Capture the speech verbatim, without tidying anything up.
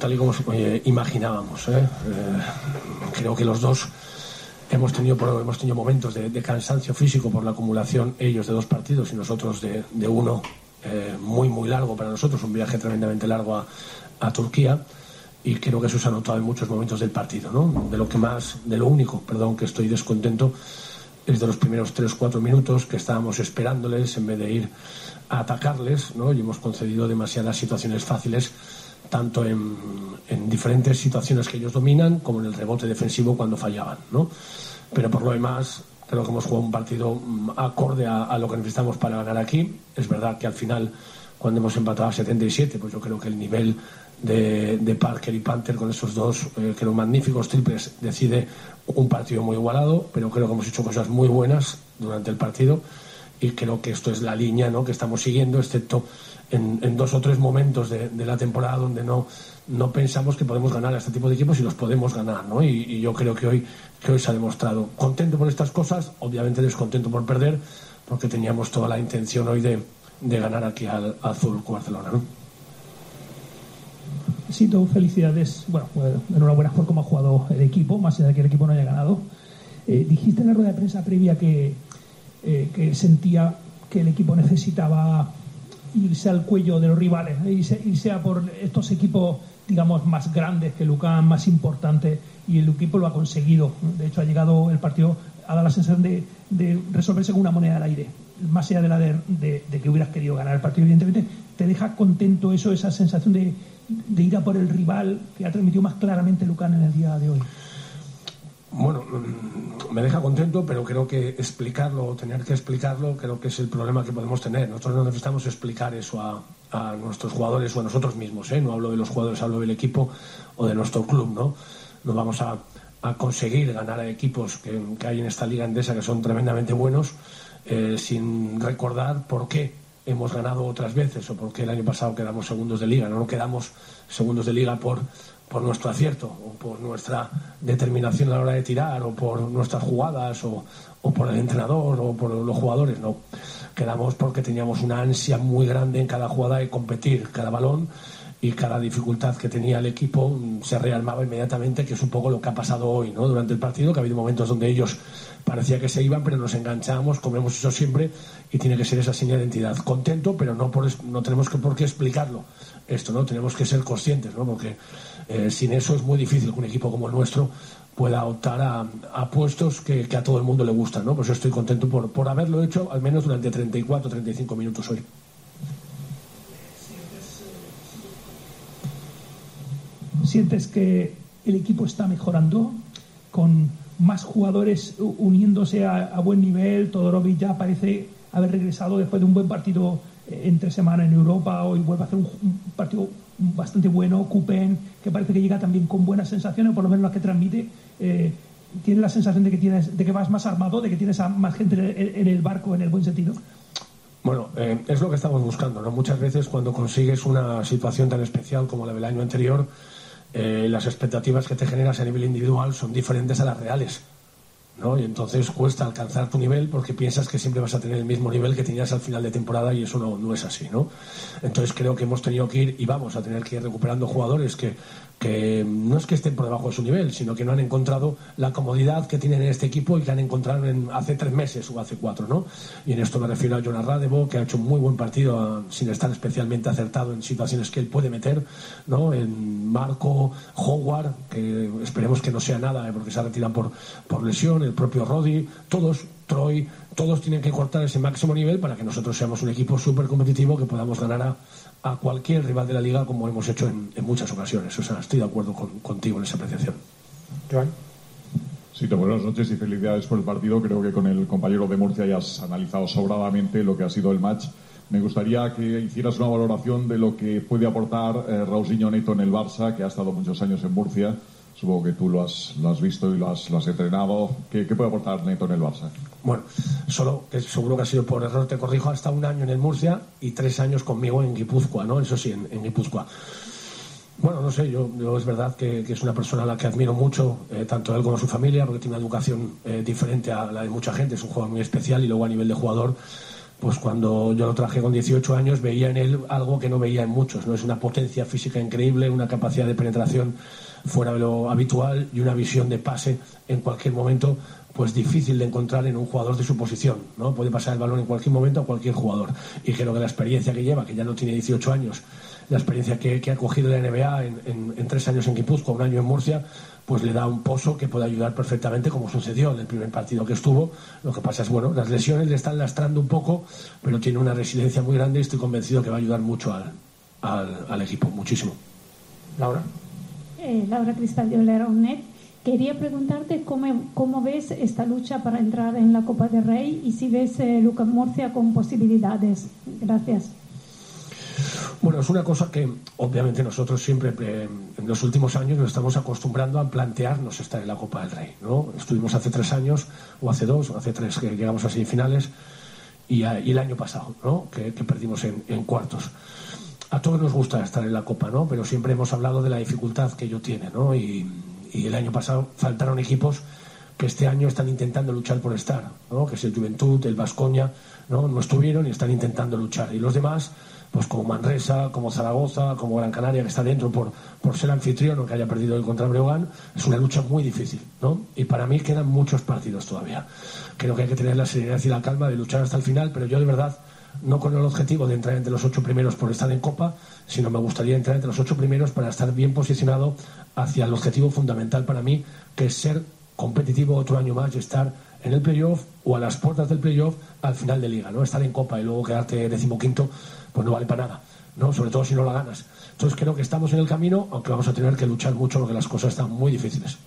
tal y como eh, imaginábamos. ¿eh? Eh, creo que los dos hemos tenido, hemos tenido momentos de, de cansancio físico por la acumulación, ellos de dos partidos y nosotros de, de uno eh, muy, muy largo para nosotros, un viaje tremendamente largo a, a Turquía. Y creo que eso se ha notado en muchos momentos del partido, ¿no? De lo que más, de lo único, perdón, que estoy descontento es de los primeros tres o cuatro minutos que estábamos esperándoles en vez de ir a atacarles, ¿no? Y hemos concedido demasiadas situaciones fáciles, tanto en, en diferentes situaciones que ellos dominan como en el rebote defensivo cuando fallaban, ¿no? Pero por lo demás creo que hemos jugado un partido acorde a, a lo que necesitamos para ganar aquí. Es verdad que al final, cuando hemos empatado a setenta y siete, pues yo creo que el nivel de, de Parker y Panther con esos dos eh, que eran magníficos triples decide un partido muy igualado, pero creo que hemos hecho cosas muy buenas durante el partido y creo que esto es la línea, ¿no?, que estamos siguiendo, excepto en, en dos o tres momentos de, de la temporada donde no, no pensamos que podemos ganar a este tipo de equipos y los podemos ganar, ¿no? Y, y yo creo que hoy, que hoy se ha demostrado. Contento por estas cosas, obviamente descontento por perder, porque teníamos toda la intención hoy de, de ganar aquí al, al Azul Barcelona, ¿no? Sí, todo felicidades. Bueno, enhorabuena por cómo ha jugado el equipo, más allá de que el equipo no haya ganado. Eh, dijiste en la rueda de prensa previa que, eh, que sentía que el equipo necesitaba irse al cuello de los rivales, ¿eh? irse, irse a por estos equipos, digamos, más grandes que Lucan, más importantes, y el equipo lo ha conseguido. De hecho, ha llegado el partido, ha dado la sensación de, de resolverse con una moneda al aire, más allá de la de, de, de que hubieras querido ganar el partido, evidentemente. ¿Te deja contento eso, esa sensación de, de ir a por el rival que ha transmitido más claramente Lucan en el día de hoy? Bueno, me deja contento, pero creo que explicarlo, tener que explicarlo, creo que es el problema que podemos tener. Nosotros no necesitamos explicar eso a, a nuestros jugadores o a nosotros mismos, ¿eh? No hablo de los jugadores, hablo del equipo o de nuestro club, ¿no? No vamos a, a conseguir ganar a equipos que, que hay en esta liga endesa que son tremendamente buenos eh, sin recordar por qué hemos ganado otras veces o por qué el año pasado quedamos segundos de liga. No, no quedamos segundos de liga por... por nuestro acierto o por nuestra determinación a la hora de tirar o por nuestras jugadas o, o por el entrenador o por los jugadores, no. Quedamos porque teníamos una ansia muy grande en cada jugada de competir, cada balón y cada dificultad que tenía el equipo se rearmaba inmediatamente, que es un poco lo que ha pasado hoy, ¿no? Durante el partido, que ha habido momentos donde ellos parecía que se iban, pero nos enganchábamos, como hemos hecho siempre, y tiene que ser esa señal de identidad. Contento, pero no, por, no tenemos que, por qué explicarlo esto, ¿no? Tenemos que ser conscientes, ¿no? Porque eh, sin eso es muy difícil que un equipo como el nuestro pueda optar a, a puestos que, que a todo el mundo le gustan, ¿no? Pues yo estoy contento por, por haberlo hecho, al menos durante treinta y cuatro treinta y cinco minutos hoy. ¿Sientes que el equipo está mejorando con más jugadores uniéndose a, a buen nivel? Todorovic ya parece haber regresado después de un buen partido entre semana en Europa, hoy vuelve a hacer un, un partido bastante bueno. Kupen, que parece que llega también con buenas sensaciones, por lo menos las que transmite. Eh, ¿Tienes la sensación de que tienes, de que vas más armado, de que tienes a más gente en, en el barco en el buen sentido? Bueno, eh, es lo que estamos buscando, ¿no? Muchas veces cuando consigues una situación tan especial como la del año anterior, eh, las expectativas que te generas a nivel individual son diferentes a las reales, ¿no? Y entonces cuesta alcanzar tu nivel porque piensas que siempre vas a tener el mismo nivel que tenías al final de temporada y eso no, no es así, ¿no? Entonces creo que hemos tenido que ir y vamos a tener que ir recuperando jugadores que, que no es que estén por debajo de su nivel, sino que no han encontrado la comodidad que tienen en este equipo y que han encontrado en, hace tres meses o hace cuatro, ¿no? Y en esto me refiero a Jonas Radevo, que ha hecho un muy buen partido a, sin estar especialmente acertado en situaciones que él puede meter, ¿no? En Marco, Howard, que esperemos que no sea nada, ¿eh? Porque se ha retirado por, por lesión, el propio Roddy, todos, Troy, todos tienen que cortar ese máximo nivel para que nosotros seamos un equipo súper competitivo que podamos ganar a a cualquier rival de la liga como hemos hecho en, en muchas ocasiones. O sea, estoy de acuerdo con, contigo en esa apreciación. Joan. Sí, buenas noches y felicidades por el partido. Creo que con el compañero de Murcia ya has analizado sobradamente lo que ha sido el match. Me gustaría que hicieras una valoración de lo que puede aportar eh, Raulzinho Neto en el Barça, que ha estado muchos años en Murcia. Supongo que tú lo has, lo has visto y lo has, lo has entrenado. ¿Qué, ¿Qué puede aportar Neto en el Barça? Bueno, solo que seguro que ha sido por error, te corrijo, hasta un año en el Murcia y tres años conmigo en Guipúzcoa, ¿no? Eso sí, en, en Guipúzcoa. Bueno, no sé, yo, yo es verdad que, que es una persona a la que admiro mucho, eh, tanto él como su familia, porque tiene una educación eh, diferente a la de mucha gente, es un jugador muy especial y luego a nivel de jugador pues cuando yo lo traje con dieciocho años veía en él algo que no veía en muchos, ¿no? Es una potencia física increíble, una capacidad de penetración fuera de lo habitual y una visión de pase en cualquier momento pues difícil de encontrar en un jugador de su posición, ¿no? Puede pasar el balón en cualquier momento a cualquier jugador, y creo que la experiencia que lleva, que ya no tiene dieciocho años, la experiencia que, que ha cogido la N B A en, en, en tres años en Guipúzcoa, un año en Murcia, pues le da un pozo que puede ayudar perfectamente, como sucedió en el primer partido que estuvo. Lo que pasa es, bueno, las lesiones le están lastrando un poco, pero tiene una resiliencia muy grande y estoy convencido que va a ayudar mucho al, al, al equipo, muchísimo. Laura. Eh, Laura Cristal de Olera.net. Quería preguntarte cómo, cómo ves esta lucha para entrar en la Copa del Rey y si ves eh, Lucas Murcia con posibilidades. Gracias. Bueno, es una cosa que obviamente nosotros siempre eh, en los últimos años nos estamos acostumbrando a plantearnos estar en la Copa del Rey, ¿no? Estuvimos hace tres años, o hace dos, o hace tres que llegamos a semifinales, y, a, y el año pasado, ¿no? Que, que perdimos en, en cuartos. A todos nos gusta estar en la Copa, ¿no? Pero siempre hemos hablado de la dificultad que ello tiene, ¿no? Y, y el año pasado faltaron equipos que este año están intentando luchar por estar, ¿no? Que es el Juventud, el Baskonia, ¿no? No estuvieron y están intentando luchar. Y los demás, pues como Manresa, como Zaragoza, como Gran Canaria, que está dentro por, por ser anfitrión, aunque haya perdido el contra Breogán, es una lucha muy difícil, ¿no? Y para mí quedan muchos partidos todavía. Creo que hay que tener la serenidad y la calma de luchar hasta el final, pero yo de verdad, no con el objetivo de entrar entre los ocho primeros por estar en Copa, sino me gustaría entrar entre los ocho primeros para estar bien posicionado hacia el objetivo fundamental para mí, que es ser competitivo otro año más y estar en el playoff o a las puertas del playoff al final de liga, ¿no? Estar en Copa y luego quedarte decimoquinto, pues no vale para nada, ¿no? Sobre todo si no la ganas. Entonces creo que estamos en el camino, aunque vamos a tener que luchar mucho porque las cosas están muy difíciles.